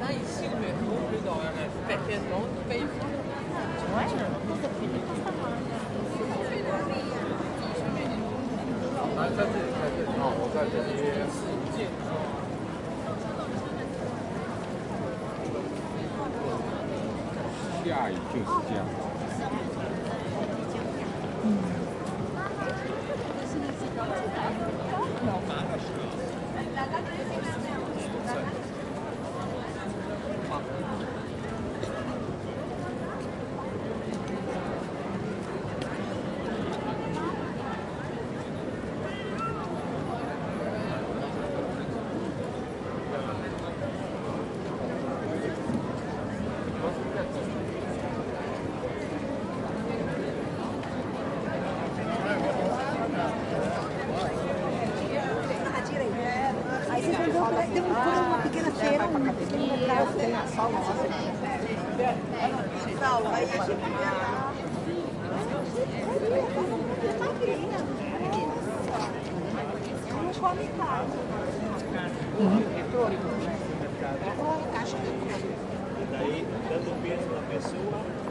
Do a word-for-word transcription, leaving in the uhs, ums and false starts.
maintenant, ici, le métro, là, dans un paquet de monde, tu payes pas. Ouais, cosa più costa male. 啊，在这里，在这里，啊，我在这里。下雨就是这样。嗯。 Tem uma pequena feira, um pequeno mercado, tem a sal nossa. Sal, aí a gente vê lá. Não come carne. E daí, dando peso na pessoa,